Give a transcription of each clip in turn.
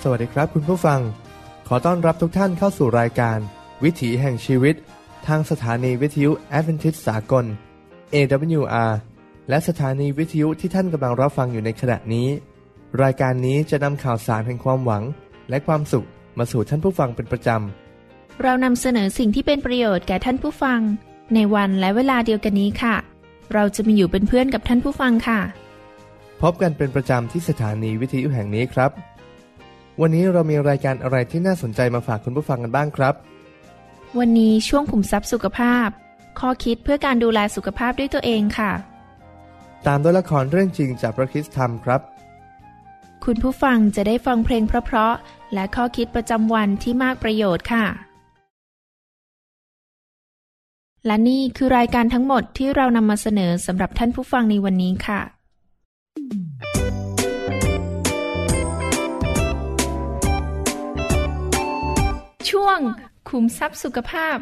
สวัสดีครับคุณผู้ฟังขอต้อนรับทุกท่านเข้าสู่รายการวิถีแห่งชีวิตทางสถานีวิทยุแอดเวนทิสต์สากล AWR และสถานีวิทยุที่ท่านกำลังรับฟังอยู่ในขณะนี้รายการนี้จะนำข่าวสารแห่งความหวังและความสุขมาสู่ท่านผู้ฟังเป็นประจำเรานำเสนอสิ่งที่เป็นประโยชน์แก่ท่านผู้ฟังในวันและเวลาเดียวกันนี้ค่ะเราจะมาอยู่เป็นเพื่อนกับท่านผู้ฟังค่ะพบกันเป็นประจำที่สถานีวิทยุแห่งนี้ครับวันนี้เรามีรายการอะไรที่น่าสนใจมาฝากคุณผู้ฟังกันบ้างครับวันนี้ช่วงขุมทรัพย์สุขภาพข้อคิดเพื่อการดูแลสุขภาพด้วยตัวเองค่ะตามด้วยละครเรื่องจริงจากพระคริสตธรรมครับคุณผู้ฟังจะได้ฟังเพลงเพราะๆและข้อคิดประจำวันที่มากประโยชน์ค่ะและนี่คือรายการทั้งหมดที่เรานำมาเสนอสำหรับท่านผู้ฟังในวันนี้ค่ะช่วงขุมทรัพย์สุขภาพ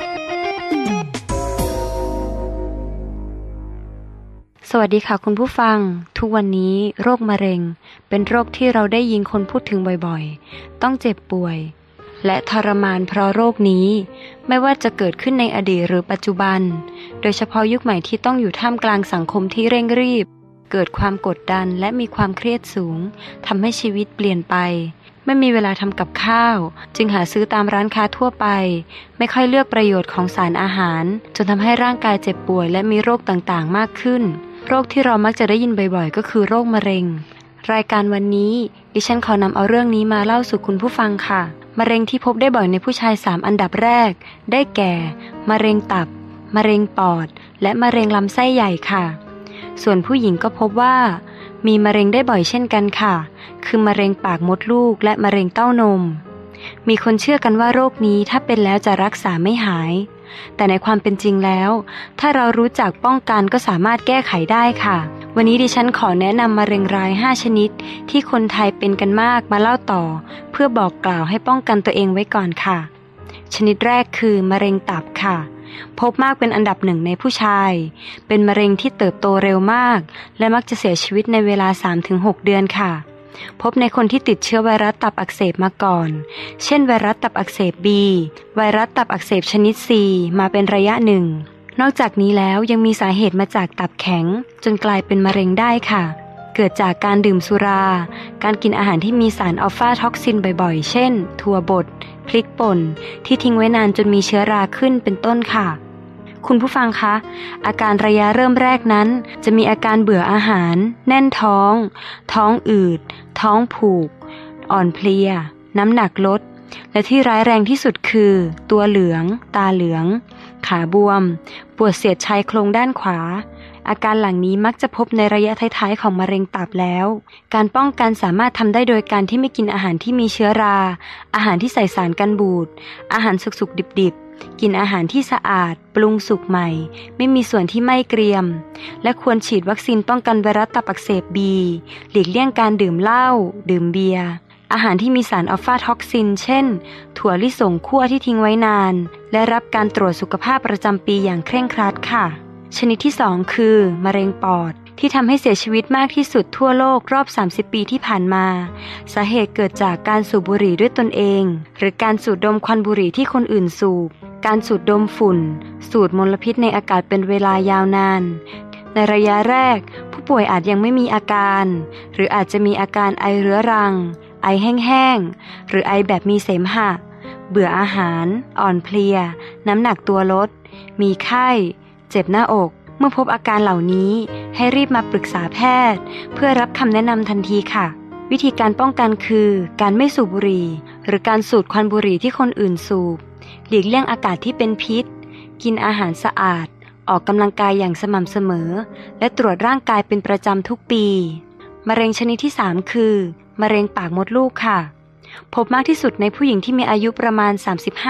สวัสดีค่ะคุณผู้ฟังทุกวันนี้โรคมะเร็งเป็นโรคที่เราได้ยินคนพูดถึงบ่อยๆต้องเจ็บป่วยและทรมานเพราะโรคนี้ไม่ว่าจะเกิดขึ้นในอดีตหรือปัจจุบันโดยเฉพาะยุคใหม่ที่ต้องอยู่ท่ามกลางสังคมที่เร่งรีบเกิดความกดดันและมีความเครียดสูงทำให้ชีวิตเปลี่ยนไปไม่มีเวลาทำกับข้าวจึงหาซื้อตามร้านค้าทั่วไปไม่ค่อยเลือกประโยชน์ของสารอาหารจนทำให้ร่างกายเจ็บป่วยและมีโรคต่างๆมากขึ้นโรคที่เรามักจะได้ยินบ่อยๆก็คือโรคมะเร็งรายการวันนี้ดิฉันขอนำเอาเรื่องนี้มาเล่าสู่คุณผู้ฟังค่ะมะเร็งที่พบได้บ่อยในผู้ชาย3อันดับแรกได้แก่มะเร็งตับมะเร็งปอดและมะเร็งลำไส้ใหญ่ค่ะส่วนผู้หญิงก็พบว่ามีมะเร็งได้บ่อยเช่นกันค่ะคือมะเร็งปากมดลูกและมะเร็งเต้านมมีคนเชื่อกันว่าโรคนี้ถ้าเป็นแล้วจะรักษาไม่หายแต่ในความเป็นจริงแล้วถ้าเรารู้จักป้องกันก็สามารถแก้ไขได้ค่ะวันนี้ดิฉันขอแนะนำมะเร็งราย5ชนิดที่คนไทยเป็นกันมากมาเล่าต่อเพื่อบอกกล่าวให้ป้องกันตัวเองไว้ก่อนค่ะชนิดแรกคือมะเร็งตับค่ะพบมากเป็นอันดับ1ในผู้ชายเป็นมะเร็งที่เติบโตเร็วมากและมักจะเสียชีวิตในเวลา 3-6 เดือนค่ะพบในคนที่ติดเชื้อไวรัสตับอักเสบมาก่อนเช่นไวรัสตับอักเสบ B ไวรัสตับอักเสบชนิด C มาเป็นระยะหนึ่งนอกจากนี้แล้วยังมีสาเหตุมาจากตับแข็งจนกลายเป็นมะเร็งได้ค่ะเกิดจากการดื่มสุราการกินอาหารที่มีสารอัลฟาท็อกซินบ่อยๆเช่นถั่วบดพริกป่นที่ทิ้งไว้นานจนมีเชื้อราขึ้นเป็นต้นค่ะคุณผู้ฟังคะอาการระยะเริ่มแรกนั้นจะมีอาการเบื่ออาหารแน่นท้องท้องอืดท้องผูกอ่อนเพลียน้ำหนักลดและที่ร้ายแรงที่สุดคือตัวเหลืองตาเหลืองขาบวมปวดเสียดชายโครงด้านขวาอาการเหล่านี้มักจะพบในระยะท้ายๆของมะเร็งตับแล้วการป้องกันสามารถทำได้โดยการที่ไม่กินอาหารที่มีเชื้อราอาหารที่ใส่สารกันบูดอาหารสุกๆดิบๆกินอาหารที่สะอาดปรุงสุกใหม่ไม่มีส่วนที่ไม่เกรียมและควรฉีดวัคซีนป้องกันไวรัสตับอักเสบ B หลีกเลี่ยงการดื่มเหล้าดื่มเบียร์อาหารที่มีสารอัลฟาท็อกซินเช่นถั่วลิสงคั่วที่ทิ้งไว้นานและรับการตรวจสุขภาพประจำปีอย่างเคร่งครัดค่ะชนิดที่2คือมะเร็งปอดที่ทำให้เสียชีวิตมากที่สุดทั่วโลกรอบ30ปีที่ผ่านมาสาเหตุเกิดจากการสูบบุหรี่ด้วยตนเองหรือการสูดดมควันบุหรี่ที่คนอื่นสูบการสูดดมฝุ่นสูดมลพิษในอากาศเป็นเวลายาวนานในระยะแรกผู้ป่วยอาจยังไม่มีอาการหรืออาจจะมีอาการไอเรื้อรังไอแห้งๆหรือไอแบบมีเสมหะเบื่ออาหารอ่อนเพลียน้ำหนักตัวลดมีไข้เจ็บหน้าอกเมื่อพบอาการเหล่านี้ให้รีบมาปรึกษาแพทย์เพื่อรับคำแนะนำทันทีค่ะวิธีการป้องกันคือการไม่สูบบุหรี่หรือการสูดควันบุหรี่ที่คนอื่นสูบหลีกเลี่ยงอากาศที่เป็นพิษกินอาหารสะอาดออกกำลังกายอย่างสม่ำเสมอและตรวจร่างกายเป็นประจำทุกปีมะเร็งชนิดที่3คือมะเร็งปากมดลูกค่ะพบมากที่สุดในผู้หญิงที่มีอายุประมาณ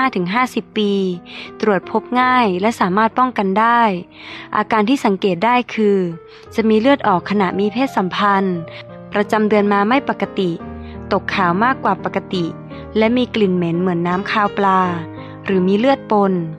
35-50 ปีตรวจพบง่ายและสามารถป้องกันได้อาการที่สังเกตได้คือจะมีเลือดออกขณะมีเพศสัมพันธ์ประจำเดือนมาไม่ปกติตกขาวมากกว่าปกติและมีกลิ่นเหม็นเหมือนน้ำคาวปลาหรือมีเลือดปน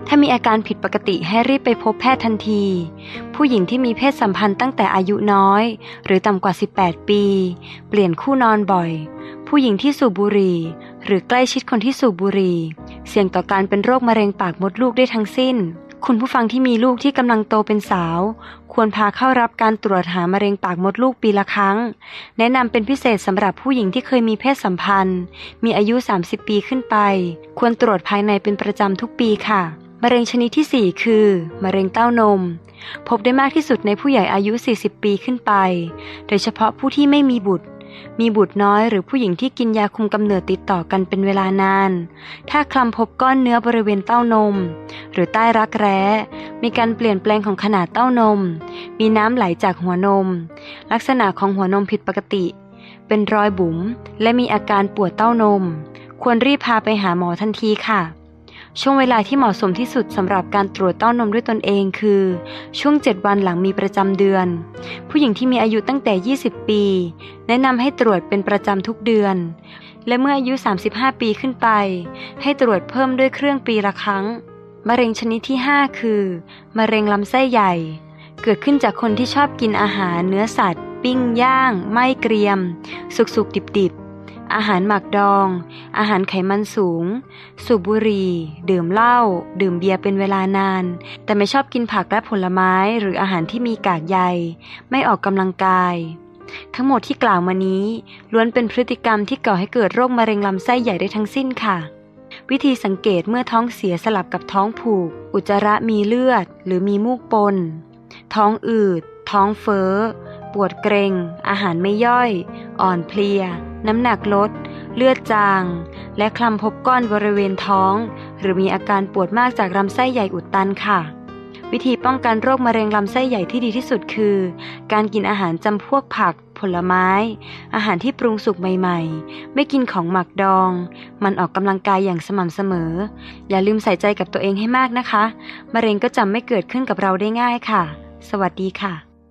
ถ้ามีอาการผิดปกติให้รีบไปพบแพทย์ทันทีผู้หญิงที่มีเพศสัมพันธ์ตั้งแต่อายุน้อยหรือต่ำกว่า18ปีเปลี่ยนคู่นอนบ่อยผู้หญิงที่สูบบุหรี่หรือใกล้ชิดคนที่สูบบุหรี่เสี่ยงต่อการเป็นโรคมะเร็งปากมดลูกได้ทั้งสิ้นคุณผู้ฟังที่มีลูกที่กำลังโตเป็นสาวควรพาเข้ารับการตรวจหามะเร็งปากมดลูกปีละครั้งแนะนำเป็นพิเศษสำหรับผู้หญิงที่เคยมีเพศสัมพันธ์มีอายุ30ปีขึ้นไปควรตรวจภายในเป็นประจำทุกปีค่ะมะเร็งชนิดที่4คือมะเร็งเต้านมพบได้มากที่สุดในผู้ใหญ่อายุ40ปีขึ้นไปโดยเฉพาะผู้ที่ไม่มีบุตรน้อยหรือผู้หญิงที่กินยาคุมกำเนิดติดต่อกันเป็นเวลานานถ้าคลำพบก้อนเนื้อบริเวณเต้านมหรือใต้รักแร้มีการเปลี่ยนแปลงของขนาดเต้านมมีน้ำไหลจากหัวนมลักษณะของหัวนมผิดปกติเป็นรอยบุ๋มและมีอาการปวดเต้านมควรรีบพาไปหาหมอทันทีค่ะช่วงเวลาที่เหมาะสมที่สุดสำหรับการตรวจเต้านมด้วยตนเองคือช่วง7วันหลังมีประจำเดือนผู้หญิงที่มีอายุตั้งแต่20ปีแนะนำให้ตรวจเป็นประจำทุกเดือนและเมื่ออายุ35ปีขึ้นไปให้ตรวจเพิ่มด้วยเครื่องปีละครั้งมะเร็งชนิดที่5คือมะเร็งลำไส้ใหญ่เกิดขึ้นจากคนที่ชอบกินอาหารเนื้อสัตว์ปิ้งย่างไม่เกรียมสุกๆดิบอาหารหมักดองอาหารไขมันสูงสูบบุหรี่ดื่มเหล้าดื่มเบียร์เป็นเวลานานแต่ไม่ชอบกินผักและผลไม้หรืออาหารที่มีกากใยไม่ออกกำลังกายทั้งหมดที่กล่าวมานี้ล้วนเป็นพฤติกรรมที่ก่อให้เกิดโรคมะเร็งลำไส้ใหญ่ได้ทั้งสิ้นค่ะวิธีสังเกตเมื่อท้องเสียสลับกับท้องผูกอุจจาระมีเลือดหรือมีมูกปนท้องอืดท้องเฟ้อปวดเกร็งอาหารไม่ย่อยอ่อนเพลียน้ำหนักลดเลือดจางและคลำพบก้อนบริเวณท้องหรือมีอาการปวดมากจากลำไส้ใหญ่อุดตันค่ะวิธีป้องกันโรคมะเร็งลำไส้ใหญ่ที่ดีที่สุดคือการกินอาหารจำพวกผักผลไม้อาหารที่ปรุงสุกใหม่ๆไม่กินของหมักดองมันออกกำลังกายอย่างสม่ำเสมออย่าลืมใส่ใจกับตัวเองให้มากนะคะมะเร็งก็จะไม่เกิดขึ้นกับเราได้ง่ายค่ะสวัสดีค่ะ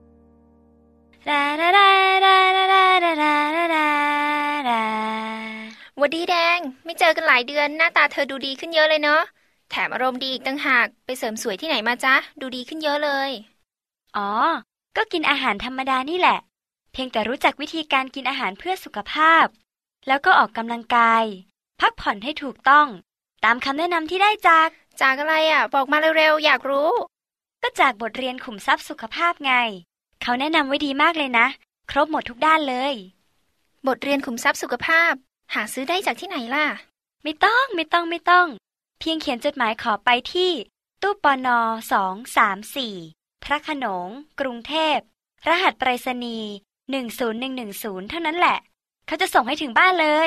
วัสดีแดงไม่เจอกันหลายเดือนหน้าตาเธอดูดีขึ้นเยอะเลยเนาะแถมอารมณ์ดีอีกต่างหากไปเสริมสวยที่ไหนมาจ๊ะดูดีขึ้นเยอะเลยอ๋อก็กินอาหารธรรมดานี่แหละเพียงแต่รู้จักวิธีการกินอาหารเพื่อสุขภาพแล้วก็ออกกำลังกายพักผ่อนให้ถูกต้องตามคำแนะนำที่ได้จากอะไรอ่ะบอกมาเร็วๆอยากรู้ก็จากบทเรียนขุมทรัพย์สุขภาพไงเขาแนะนำไว้ดีมากเลยนะครบหมดทุกด้านเลยบทเรียนขุมทรัพย์สุขภาพหาซื้อได้จากที่ไหนล่ะไม่ต้องเพียงเขียนจดหมายขอไปที่ตู้ปน234พระโขนงกรุงเทพรหัสไปรษณีย์10110เท่านั้นแหละเขาจะส่งให้ถึงบ้านเลย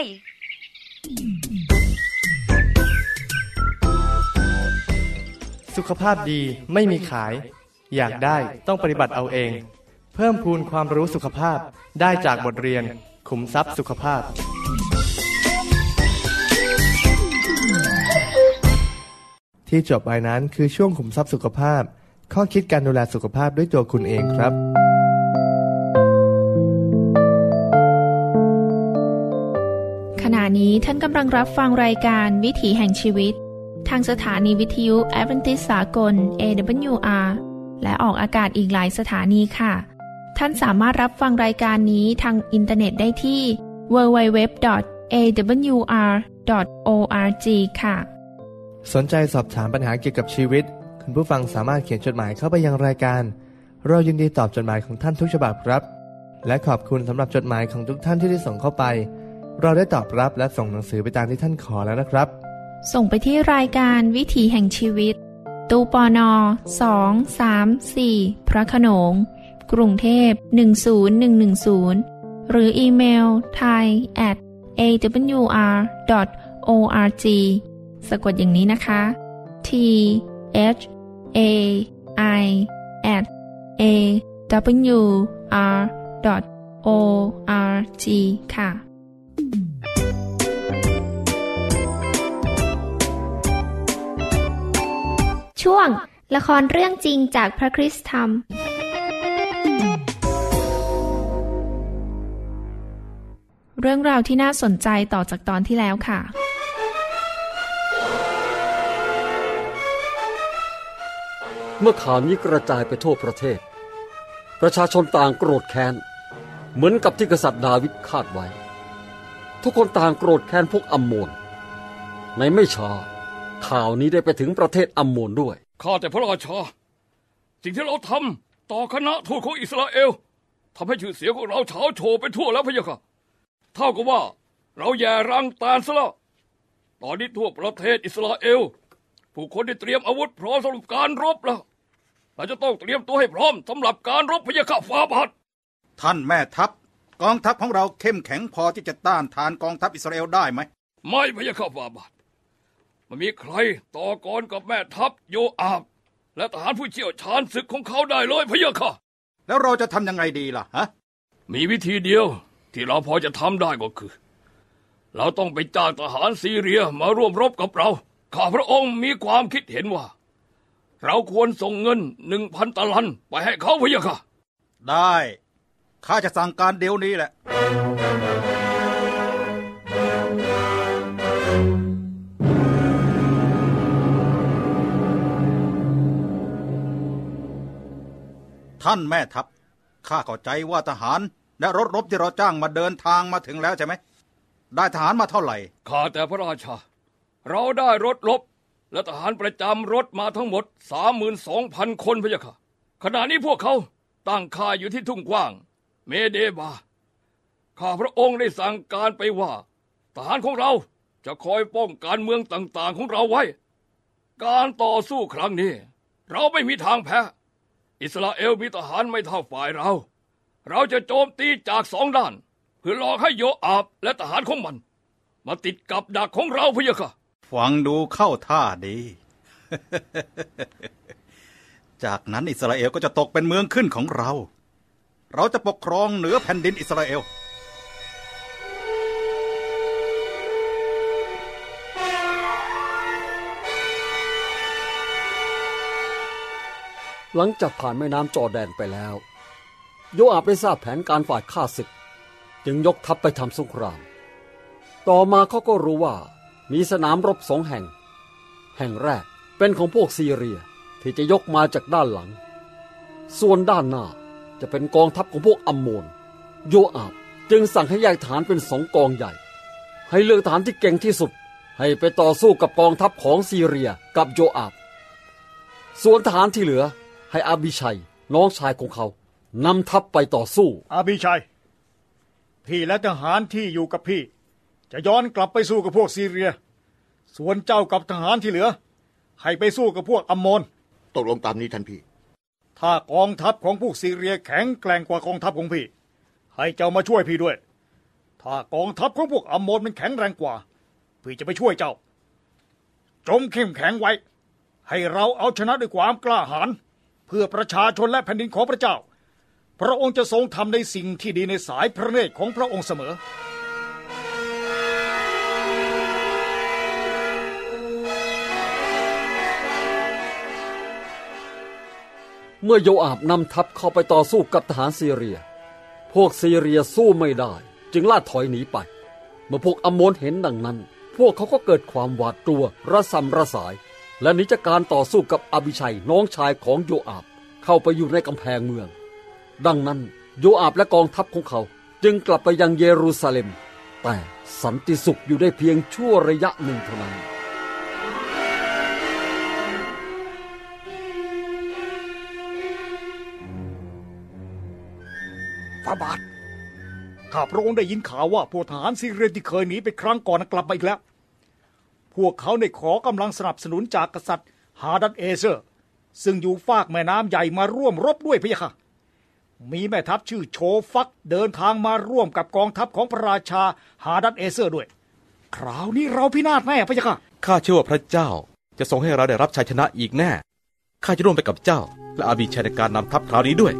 สุขภาพดีไม่มีขายอยากได้ต้องปฏิบัติเอาเองเพิ่มพูนความรู้สุขภาพได้จากบทเรียนขุมทรัพย์สุขภาพที่จบไปนั้นคือช่วงขุมทรัพย์สุขภาพข้อคิดการดูแลสุขภาพด้วยตัวคุณเองครับขณะนี้ท่านกำลังรับฟังรายการวิถีแห่งชีวิตทางสถานีวิทยุแอดเวนทิสต์สากล AWR และออกอากาศอีกหลายสถานีค่ะท่านสามารถรับฟังรายการนี้ทางอินเทอร์เน็ตได้ที่ www.awr.org ค่ะสนใจสอบถามปัญหาเกี่ยวกับชีวิตคุณผู้ฟังสามารถเขียนจดหมายเข้าไปยังรายการเรายินดีตอบจดหมายของท่านทุกฉบับครับและขอบคุณสำหรับจดหมายของทุกท่านที่ได้ส่งเข้าไปเราได้ตอบรับและส่งหนังสือไปตามที่ท่านขอแล้วนะครับส่งไปที่รายการวิถีแห่งชีวิตตู้ปน234พระโขนงกรุงเทพ10110หรืออีเมล thai@awr.org สะกดอย่างนี้นะคะ thai@awr.org ค่ะช่วงละครเรื่องจริงจากพระคริสตธรรมเรื่องราวที่น่าสนใจต่อจากตอนที่แล้วค่ะเมื่อข่าวนี้กระจายไปทั่วประเทศประชาชนต่างโกรธแค้นเหมือนกับที่กษัตริย์ดาวิดคาดไว้ทุกคนต่างโกรธแค้นพวกอัมโมนในไม่ช้าข่าวนี้ได้ไปถึงประเทศอัมโมนด้วยข้าแต่พระราชาสิ่งที่เราทำต่อคณะทูตของอิสราเอลทำให้ชื่อเสียงของเราเฉาโชว์ไปทั่วแล้วพะยะค่ะเท่ากับว่าเราแย่รังตานซะแล้วตอนนี้ทั่วประเทศอิสราเอลผู้คนได้เตรียมอาวุธพร้อมสำหรับการรบแล้วเราจะต้องเตรียมตัวให้พร้อมสำหรับการรบพะยะค่ะฝ่าบาทท่านแม่ทัพกองทัพของเราเข้มแข็งพอที่จะต้านทานกองทัพอิสราเอลได้ไหมไม่พะยะค่ะฝ่าบาทมันมีใครต่อกรกับแม่ทัพโยอาบและทหารผู้เชี่ยวชาญศึกของเขาได้เลยพะยะค่ะแล้วเราจะทำยังไงดีล่ะฮะมีวิธีเดียวที่เราพอจะทำได้ก็คือเราต้องไปจ้างทหารซีเรียมาร่วมรบกับเราข้าพระองค์มีความคิดเห็นว่าเราควรส่งเงิน 1,000 ตะลันไปให้เขาพะยะค่ะได้ข้าจะสั่งการเดี๋ยวนี้แหละท่านแม่ทัพข้าเข้าใจว่าทหารและรถรบที่เราจ้างมาเดินทางมาถึงแล้วใช่ไหมได้ทหารมาเท่าไหร่ข้าแต่พระราชาเราได้รถรบและทหารประจำรถมาทั้งหมด 32,000 คนพะยะค่ะขณะนี้พวกเขาตั้งค่ายอยู่ที่ทุ่งกว้างเมเดบาข้าพระองค์ได้สั่งการไปว่าทหารของเราจะคอยป้องกันเมืองต่างๆของเราไว้การต่อสู้ครั้งนี้เราไม่มีทางแพ้อิสราเอลมีทหารไม่เท่าฝ่ายเราจะโจมตีจาก2 ด้านเพื่อหลอกให้โยอาบและทหารของมันมาติดกับดักของเราพะยะค่ะฟังดูเข้าท่าดี จากนั้นอิสราเอลก็จะตกเป็นเมืองขึ้นของเราจะปกครองเหนือแผ่นดินอิสราเอลหลังจากผ่านแม่น้ำจอร์แดนไปแล้วโยอาบได้ทราบแผนการฝ่ายข้าศึกจึงยกทัพไปทำสงครามต่อมาเขาก็รู้ว่ามีสนามรบ2 แห่งแรกเป็นของพวกซีเรียที่จะยกมาจากด้านหลังส่วนด้านหน้าจะเป็นกองทัพของพวกอัมโมนโยอาบจึงสั่งให้แยกฐานเป็น2 กองใหญ่ให้เลือกฐานที่เก่งที่สุดให้ไปต่อสู้กับกองทัพของซีเรียกับโยอาบส่วนทหารที่เหลือให้อาบิชัยน้องชายของเขานำทัพไปต่อสู้อาบิชัยพี่และทหารที่อยู่กับพี่จะย้อนกลับไปสู้กับพวกซีเรียส่วนเจ้ากับทหารที่เหลือให้ไปสู้กับพวกอัมโมนตกลงตามนี้ท่านพี่ถ้ากองทัพของพวกซีเรียแข็งแกร่งกว่ากองทัพของพี่ให้เจ้ามาช่วยพี่ด้วยถ้ากองทัพของพวกอัมโมนมันแข็งแรงกว่าพี่จะไปช่วยเจ้าจงเข้มแข็งไว้ให้เราเอาชนะด้วยความกล้าหาญเพื่อประชาชนและแผ่นดินของพระเจ้าพระองค์จะทรงทำในสิ่งที่ดีในสายพระเนตรของพระองค์เสมอเมื่อโยอาบนำทัพเข้าไปต่อสู้กับทหารซีเรียพวกซีเรียสู้ไม่ได้จึงล่าถอยหนีไปเมื่อพวกอัมโมนเห็นดังนั้นพวกเขาก็เกิดความหวาดกลัวระสำระสายและหนีจากการต่อสู้กับอาบิชัยน้องชายของโยอาบเข้าไปอยู่ในกำแพงเมืองดังนั้นโยอาบและกองทัพของเขาจึงกลับไปยังเยรูซาเล็มแต่สันติสุขอยู่ได้เพียงชั่วระยะหนึ่งเท่านั้นฝ่าบาทข้าพระองค์ได้ยินข่าวว่าพวกทหารซีเรียที่เคยหนีไปครั้งก่อนกลับมาอีกแล้วพวกเขาได้ขอกำลังสนับสนุนจากกษัตริย์ฮาดัดเอเซอร์ซึ่งอยู่ฟากแม่น้ำใหญ่มาร่วมรบด้วยพะยะค่ะมีแม่ทัพชื่อโชฟักเดินทางมาร่วมกับกองทัพของพระราชาฮาดัดเอเซอร์ด้วยคราวนี้เราพินาศแน่พะยะค่ะข้าเชื่อว่าพระเจ้าจะทรงให้เราได้รับชัยชนะอีกแน่ข้าจะร่วมไปกับเจ้าและอาบิชัยในการนำทัพคราวนี้ด้วย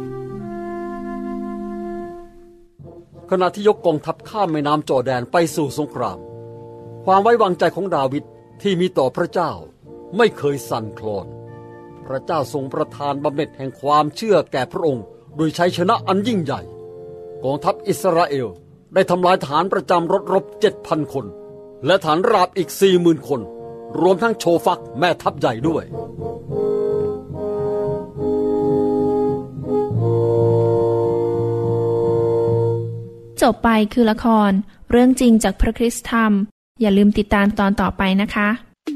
ขณะที่ยกกองทัพข้ามแม่น้ำจอร์แดนไปสู่สงครามความไว้วางใจของดาวิดที่มีต่อพระเจ้าไม่เคยสั่นคลอนพระเจ้าทรงประทานบำเหน็จแห่งความเชื่อแก่พระองค์โดยชัยชนะอันยิ่งใหญ่กองทัพอิสราเอลได้ทำลายฐานประจำรถรบ 7,000 คนและฐานราบอีก 40,000 คนรวมทั้งโชฟักแม่ทัพใหญ่ด้วยจบไปคือละครเรื่องจริงจากพระคริสตธรรมอย่าลืมติดตามตอนต่อไปนะคะ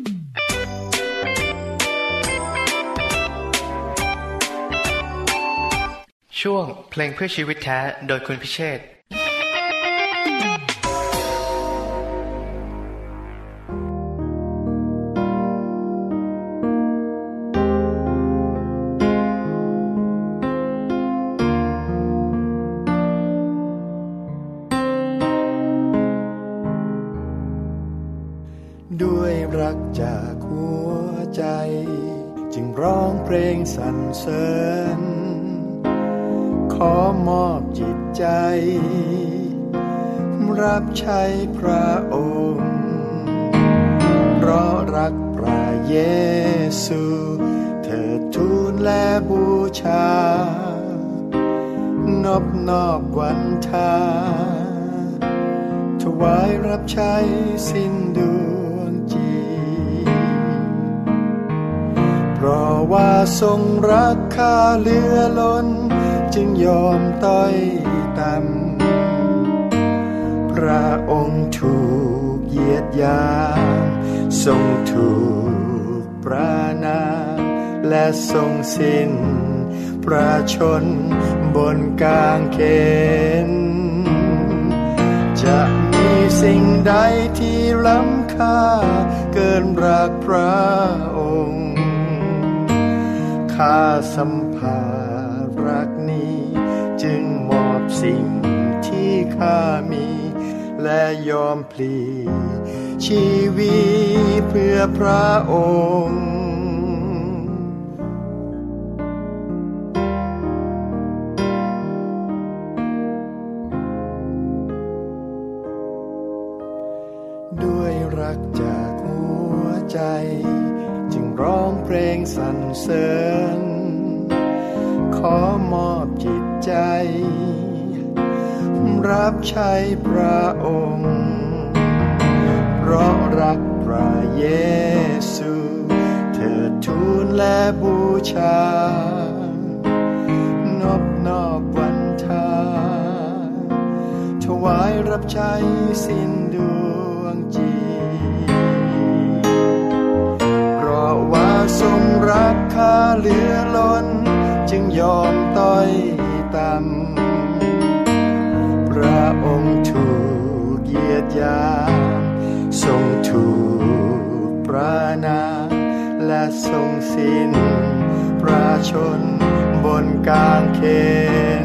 ช่วงเพลงเพื่อชีวิตแท้โดยคุณพิเชษฐ์ด้วยรักจากหัวใจจึงร้องเพลงสรรเสริญขอมอบจิตใจรับใช้พระองค์เพราะรักพระเยซูเถิดทูลและบูชานอบน้อมวันทาถวายรับใช้สิ้นดวงจิตเพราะว่าทรงรักข้าเหลือล้นจึงยอมต้อยต่ำพระองค์ถูกเหยียดหยามทรงถูกประณามและทรงสิ้นพระชนบนกางเขนจะมีสิ่งใดที่ล้ำค่าเกินรักพระองค์ข้าสัมผัสรักนี้จึงมอบสิ่งที่ข้ามีและยอมพลีชีวิตเพื่อพระองค์ด้วยรักจากหัวใจจึงร้องเพลงสรรเสริญขอมอบจิตใจรับใช้พระองค์เพราะรักพระเยซูเถิดทูลและบูชานอบน้อมวันทาถวายรับใช้สิ้นดวงจิตเพราะว่าทรงรักข้าเหลือล้นจึงยอมต้อยต่ำพระองค์ถูกเหยียดหยามทรงถูกประณามและทรงสิ้นพระชนบนกางเขน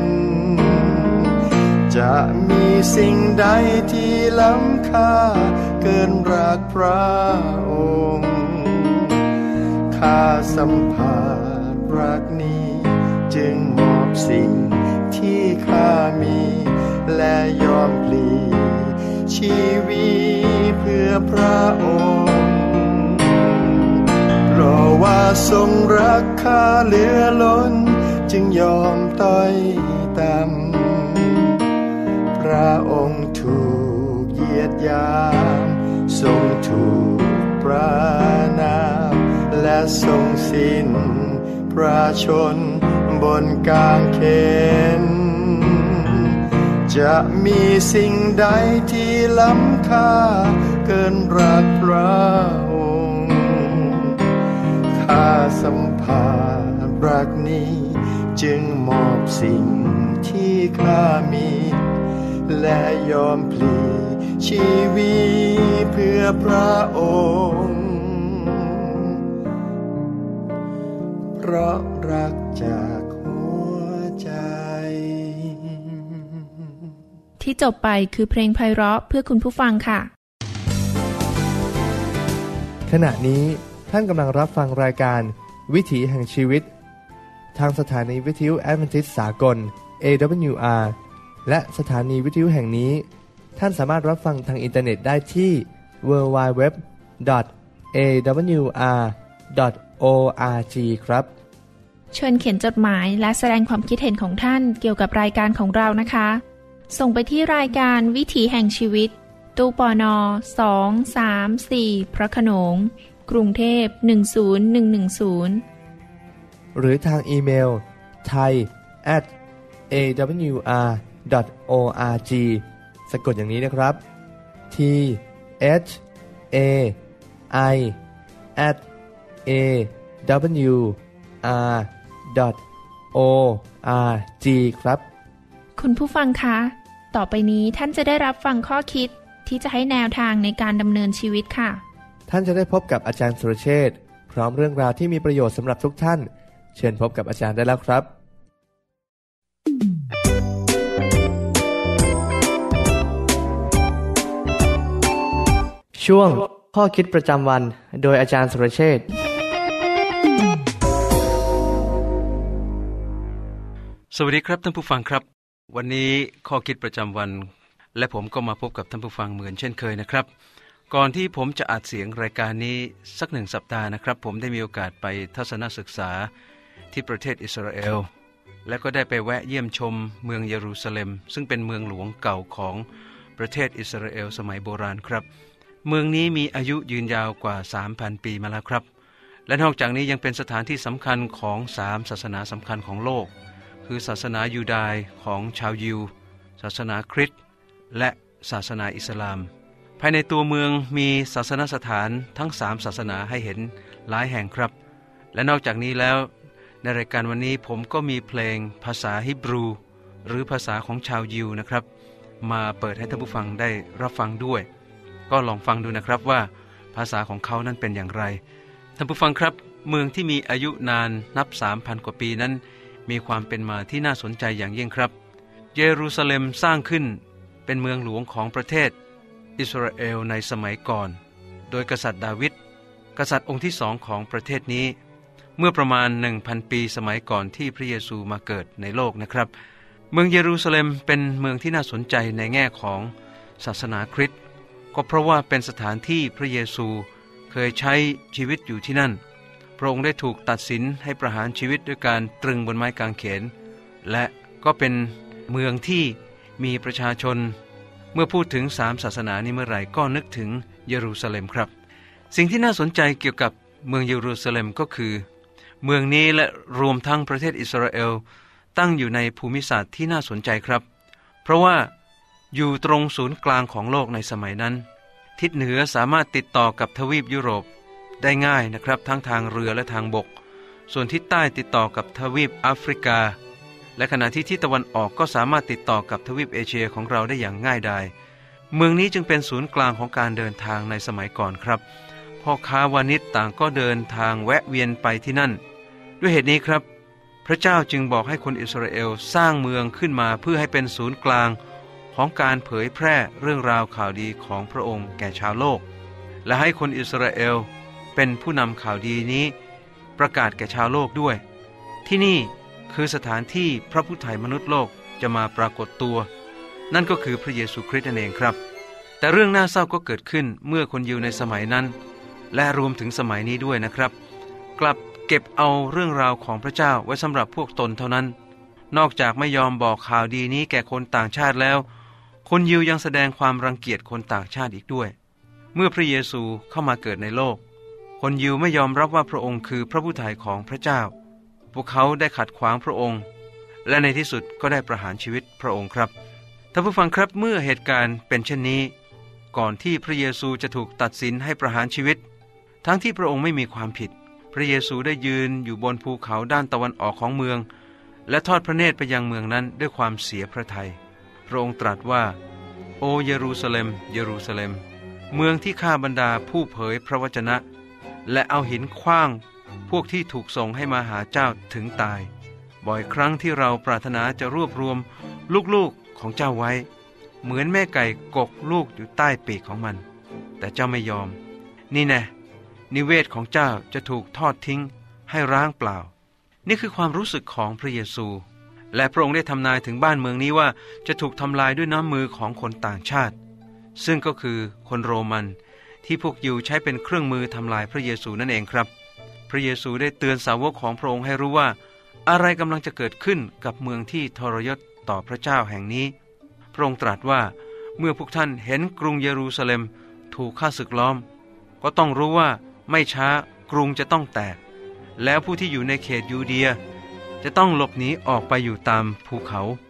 จะมีสิ่งใดที่ล้ำค่าเกินรักพระองค์ข้าสัมผัสรักนี้จึงมอบสิ่งที่ข้ามีและยอมพลีชีวิตเพื่อพระองค์เพราะว่าทรงรักข้าเหลือล้นจึงยอมต้อยต่ำพระองค์ถูกเหยียดหยามทรงถูกประณามและทรงสิ้นพระชนบนกางเขนจะมีสิ่งใดที่ล้ำค่าเกินรักพระองค์ข้าสัมผัสรักนี้จึงมอบสิ่งที่ข้ามีและยอมพลีชีวิตเพื่อพระองค์เพราะรักจากหัวใจที่จบไปคือเพลงไพเราะเพื่อคุณผู้ฟังค่ะขณะนี้ท่านกำลังรับฟังรายการวิถีแห่งชีวิตทางสถานีวิทยุแอดเวนทิสต์สากล AWR และสถานีวิทยุแห่งนี้ท่านสามารถรับฟังทางอินเทอร์เน็ตได้ที่ www.awr.org ครับเชิญเขียนจดหมายและแสดงความคิดเห็นของท่านเกี่ยวกับรายการของเรานะคะส่งไปที่รายการวิถีแห่งชีวิตตู้ปน234พระโขนงกรุงเทพ10110หรือทางอีเมล thai@awr twr.org สะกดอย่างนี้นะครับ thai@awr.org ครับคุณผู้ฟังคะต่อไปนี้ท่านจะได้รับฟังข้อคิดที่จะให้แนวทางในการดำเนินชีวิตค่ะท่านจะได้พบกับอาจารย์สุรเชษฐ์พร้อมเรื่องราวที่มีประโยชน์สำหรับทุกท่านเชิญพบกับอาจารย์ได้แล้วครับช่วงข้อคิดประจำวันโดยอาจารย์สุรเชษฐ์สวัสดีครับท่านผู้ฟังครับวันนี้ข้อคิดประจำวันและผมก็มาพบกับท่านผู้ฟังเหมือนเช่นเคยนะครับก่อนที่ผมจะอัดเสียงรายการนี้สัก1 สัปดาห์นะครับผมได้มีโอกาสไปทัศนศึกษาที่ประเทศอิสราเอลและก็ได้ไปแวะเยี่ยมชมเมืองเยรูซาเล็มซึ่งเป็นเมืองหลวงเก่าของประเทศอิสราเอลสมัยโบราณครับเมืองนี้มีอายุยืนยาวกว่า 3,000 ปีมาแล้วครับและนอกจากนี้ยังเป็นสถานที่สำคัญของ3ศาสนาสำคัญของโลกคือศาสนายูดาห์ของชาวยิวศาสนาคริสต์และศาสนาอิสลามภายในตัวเมืองมีศาสนสถานทั้ง3ศาสนาให้เห็นหลายแห่งครับและนอกจากนี้แล้วในรายการวันนี้ผมก็มีเพลงภาษาฮิบรูหรือภาษาของชาวยิวนะครับมาเปิดให้ท่านผู้ฟังได้รับฟังด้วยก็ลองฟังดูนะครับว่าภาษาของเขานั้นเป็นอย่างไรท่านผู้ฟังครับเมืองที่มีอายุนานนับ 3,000 กว่าปีนั้นมีความเป็นมาที่น่าสนใจอย่างยิ่งครับเยรูซาเล็มสร้างขึ้นเป็นเมืองหลวงของประเทศอิสราเอลในสมัยก่อนโดยกษัตริย์ดาวิดกษัตริย์องค์ที่2ของประเทศนี้เมื่อประมาณ 1,000 ปีสมัยก่อนที่พระเยซูมาเกิดในโลกนะครับเมืองเยรูซาเล็มเป็นเมืองที่น่าสนใจในแง่ของศาสนาคริสต์ก็เพราะว่าเป็นสถานที่พระเยซูเคยใช้ชีวิตอยู่ที่นั่นพระองค์ได้ถูกตัดสินให้ประหารชีวิตด้วยการตรึงบนไม้กางเขนและก็เป็นเมืองที่มีประชาชนเมื่อพูดถึง3ศาสนานี้เมื่อไหร่ก็นึกถึงเยรูซาเล็มครับสิ่งที่น่าสนใจเกี่ยวกับเมืองเยรูซาเล็มก็คือเมืองนี้และรวมทั้งประเทศอิสราเอลตั้งอยู่ในภูมิศาสตร์ที่น่าสนใจครับเพราะว่าอยู่ตรงศูนย์กลางของโลกในสมัยนั้นทิศเหนือสามารถติดต่อกับทวีปยุโรปได้ง่ายนะครับทั้งทางเรือและทางบกส่วนทิศใต้ติดต่อกับทวีปแอฟริกาและขณะที่ทิศตะวันออกก็สามารถติดต่อกับทวีปเอเชียของเราได้อย่างง่ายดายเมืองนี้จึงเป็นศูนย์กลางของการเดินทางในสมัยก่อนครับพ่อค้าวานิชต่างก็เดินทางแวะเวียนไปที่นั่นด้วยเหตุนี้ครับพระเจ้าจึงบอกให้คนอิสราเอลสร้างเมืองขึ้นมาเพื่อให้เป็นศูนย์กลางของการเผยแพร่เรื่องราวข่าวดีของพระองค์แก่ชาวโลกและให้คนอิสราเอลเป็นผู้นำข่าวดีนี้ประกาศแก่ชาวโลกด้วยที่นี่คือสถานที่พระผู้ไถ่มนุษย์โลกจะมาปรากฏตัวนั่นก็คือพระเยซูคริสต์นั่นเองครับแต่เรื่องน่าเศร้าก็เกิดขึ้นเมื่อคนยิวในสมัยนั้นและรวมถึงสมัยนี้ด้วยนะครับกลับเก็บเอาเรื่องราวของพระเจ้าไว้สำหรับพวกตนเท่านั้นนอกจากไม่ยอมบอกข่าวดีนี้แก่คนต่างชาติแล้วคนยิวยังแสดงความรังเกียจคนต่างชาติอีกด้วยเมื่อพระเยซูเข้ามาเกิดในโลกคนยิวไม่ยอมรับว่าพระองค์คือพระผู้ไถ่ของพระเจ้าพวกเขาได้ขัดขวางพระองค์และในที่สุดก็ได้ประหารชีวิตพระองค์ครับท่านผู้ฟังครับเมื่อเหตุการณ์เป็นเช่นนี้ก่อนที่พระเยซูจะถูกตัดสินให้ประหารชีวิตทั้งที่พระองค์ไม่มีความผิดพระเยซูได้ยืนอยู่บนภูเขาด้านตะวันออกของเมืองและทอดพระเนตรไปยังเมืองนั้นด้วยความเสียพระทัยพระองค์ตรัสว่าโอเยรูซาเล็มเยรูซาเล็มเมืองที่ฆ่าบรรดาผู้เผยพระวจนะและเอาหินขว้างพวกที่ถูกส่งให้มาหาเจ้าถึงตายบ่อยครั้งที่เราปรารถนาจะรวบรวมลูกๆของเจ้าไว้เหมือนแม่ไก่กกลูกอยู่ใต้ปีกของมันแต่เจ้าไม่ยอมนี่แน่นิเวศของเจ้าจะถูกทอดทิ้งให้ร้างเปล่านี่คือความรู้สึกของพระเยซูและพระองค์ได้ทำนายถึงบ้านเมืองนี้ว่าจะถูกทำลายด้วยน้ำมือของคนต่างชาติซึ่งก็คือคนโรมันที่พวกยิวใช้เป็นเครื่องมือทำลายพระเยซูนั่นเองครับพระเยซูได้เตือนสาวกของพระองค์ให้รู้ว่าอะไรกำลังจะเกิดขึ้นกับเมืองที่ทรยศต่อพระเจ้าแห่งนี้พระองค์ตรัสว่าเมื่อพวกท่านเห็นกรุงเยรูซาเล็มถูกฆ่าศึกล้อมก็ต้องรู้ว่าไม่ช้ากรุงจะต้องแตกแล้วผู้ที่อยู่ในเขตยูเดียจะต้องหลบหนีออกไปอยู่ตามภูเขา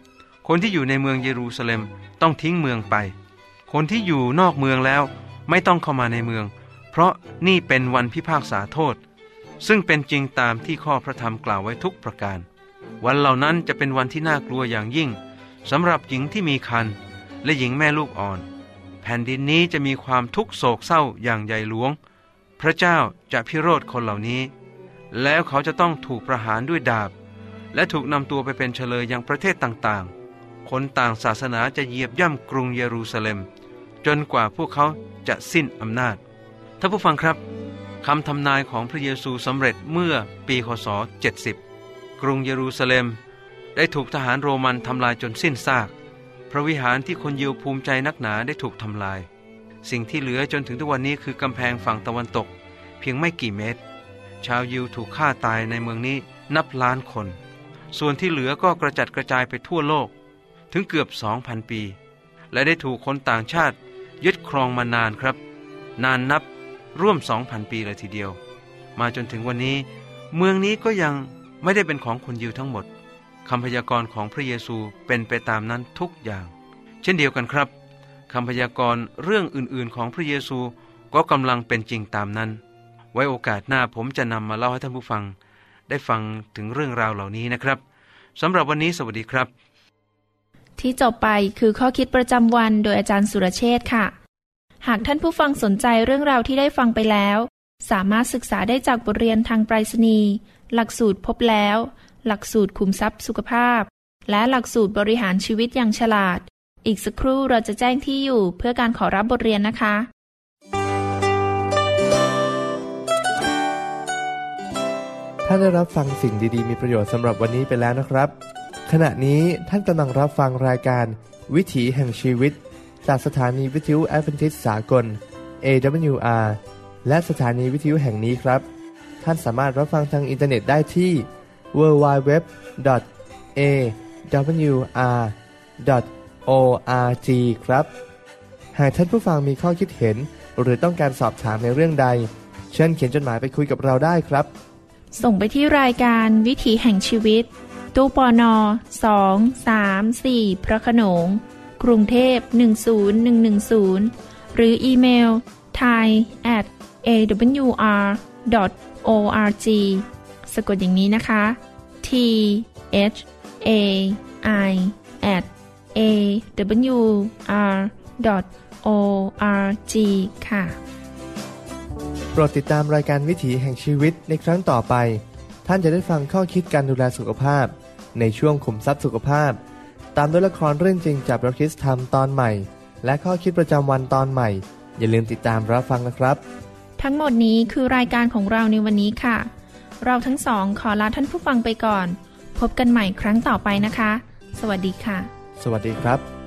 คนที่อยู่ในเมืองเยรูซาเล็มต้องทิ้งเมืองไปคนที่อยู่นอกเมืองแล้วไม่ต้องเข้ามาในเมืองเพราะนี่เป็นวันพิพากษาโทษซึ่งเป็นจริงตามที่ข้อพระธรรมกล่าวไว้ทุกประการวันเหล่านั้นจะเป็นวันที่น่ากลัวอย่างยิ่งสำหรับหญิงที่มีครรภ์และหญิงแม่ลูกอ่อนแผ่นดินนี้จะมีความทุกข์โศกเศร้าอย่างใหญ่หลวงพระเจ้าจะพิโรธคนเหล่านี้แล้วเขาจะต้องถูกประหารด้วยดาบและถูกนำตัวไปเป็นเฉลยยังประเทศต่างๆคนต่างศาสนาจะเหยียบย่ำกรุงเยรูซาเล็มจนกว่าพวกเขาจะสิ้นอำนาจท่านผู้ฟังครับคำทำนายของพระเยซูสำเร็จเมื่อปีคศ70กรุงเยรูซาเล็มได้ถูกทหารโรมันทำลายจนสิ้นซากพระวิหารที่คนยิวภูมิใจนักหนาได้ถูกทำลายสิ่งที่เหลือจนถึงทุกวันนี้คือกำแพงฝั่งตะวันตกเพียงไม่กี่เมตรชาวยิวถูกฆ่าตายในเมืองนี้นับล้านคนส่วนที่เหลือก็กระจัดกระจายไปทั่วโลกถึงเกือบ 2,000 ปีและได้ถูกคนต่างชาติยึดครองมานานครับนานนับร่วม 2,000 ปีเลยทีเดียวมาจนถึงวันนี้เมืองนี้ก็ยังไม่ได้เป็นของคนยิวทั้งหมดคำพยากรณ์ของพระเยซูเป็นไปตามนั้นทุกอย่างเช่นเดียวกันครับคำพยากรณ์เรื่องอื่นๆของพระเยซูก็กำลังเป็นจริงตามนั้นไว้โอกาสหน้าผมจะนำมาเล่าให้ท่านผู้ฟังได้ฟังถึงเรื่องราวเหล่านี้นะครับสำหรับวันนี้สวัสดีครับที่จบไปคือข้อคิดประจำวันโดยอาจารย์สุรเชษฐ์ค่ะหากท่านผู้ฟังสนใจเรื่องราวที่ได้ฟังไปแล้วสามารถศึกษาได้จากบทเรียนทางไปรษณีย์หลักสูตรพบแล้วหลักสูตรขุมทรัพย์สุขภาพและหลักสูตรบริหารชีวิตอย่างฉลาดอีกสักครู่เราจะแจ้งที่อยู่เพื่อการขอรับบทเรียนนะคะท่านได้รับฟังสิ่งดีๆมีประโยชน์สำหรับวันนี้ไปแล้วนะครับขณะนี้ท่านกำลังรับฟังรายการวิถีแห่งชีวิตจากสถานีวิทยุแอดเวนทิสต์สากล AWR และสถานีวิทยุแห่งนี้ครับท่านสามารถรับฟังทางอินเทอร์เน็ตได้ที่ www.awr.org ครับหากท่านผู้ฟังมีข้อคิดเห็นหรือต้องการสอบถามในเรื่องใดเชิญเขียนจดหมายไปคุยกับเราได้ครับส่งไปที่รายการวิถีแห่งชีวิตตู้ปน234พระโขนงกรุงเทพ10110หรืออีเมล thai@awr.org สะกดอย่างนี้นะคะ thai@awr.org ค่ะโปรดติดตามรายการวิถีแห่งชีวิตในครั้งต่อไปท่านจะได้ฟังข้อคิดการดูแลสุขภาพในช่วงขุมทรัพย์สุขภาพตามด้วยละครเรื่องจริงจากพระคริสต์ธรรมตอนใหม่และข้อคิดประจำวันตอนใหม่อย่าลืมติดตามรับฟังนะครับทั้งหมดนี้คือรายการของเราในวันนี้ค่ะเราทั้งสองขอลาท่านผู้ฟังไปก่อนพบกันใหม่ครั้งต่อไปนะคะสวัสดีค่ะสวัสดีครับ